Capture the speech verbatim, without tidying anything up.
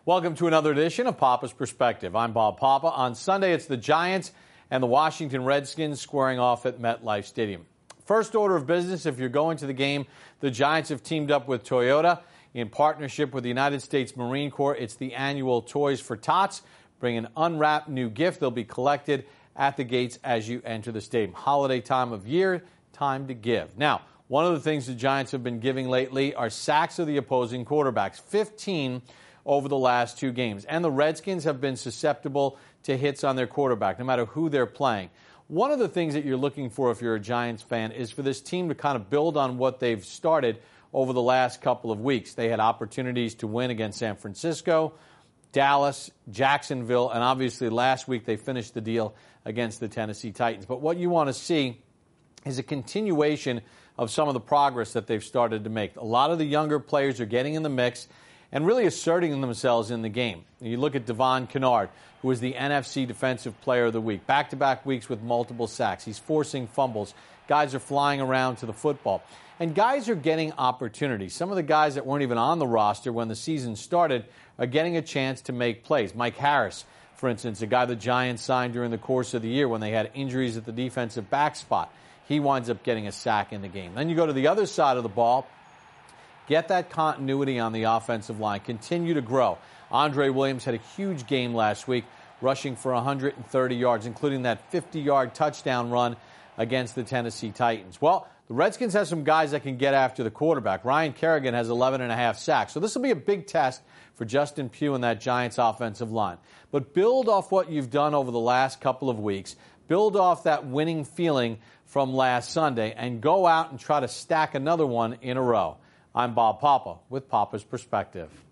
Welcome to another edition of Papa's Perspective. I'm Bob Papa. On Sunday, it's the Giants and the Washington Redskins squaring off at MetLife Stadium. First order of business, if you're going to the game, the Giants have teamed up with Toyota in partnership with the United States Marine Corps. It's the annual Toys for Tots. Bring an unwrapped new gift. They'll be collected at the gates as you enter the stadium. Holiday time of year, time to give. Now, one of the things the Giants have been giving lately are sacks of the opposing quarterbacks, fifteen over the last two games. And the Redskins have been susceptible to hits on their quarterback, no matter who they're playing. One of the things that you're looking for if you're a Giants fan is for this team to kind of build on what they've started over the last couple of weeks. They had opportunities to win against San Francisco, Dallas, Jacksonville, and obviously last week they finished the deal against the Tennessee Titans. But what you want to see is a continuation of some of the progress that they've started to make. A lot of the younger players are getting in the mix and really asserting themselves in the game. You look at Devon Kennard, who is the N F C Defensive Player of the Week. Back-to-back weeks with multiple sacks. He's forcing fumbles. Guys are flying around to the football. And guys are getting opportunities. Some of the guys that weren't even on the roster when the season started are getting a chance to make plays. Mike Harris, for instance, a guy the Giants signed during the course of the year when they had injuries at the defensive back spot. He winds up getting a sack in the game. Then you go to the other side of the ball. Get that continuity on the offensive line. Continue to grow. Andre Williams had a huge game last week, rushing for one hundred thirty yards, including that fifty-yard touchdown run against the Tennessee Titans. Well, the Redskins have some guys that can get after the quarterback. Ryan Kerrigan has eleven and a half sacks. So this will be a big test for Justin Pugh and that Giants offensive line. But build off what you've done over the last couple of weeks. Build off that winning feeling from last Sunday and go out and try to stack another one in a row. I'm Bob Papa with Papa's Perspective.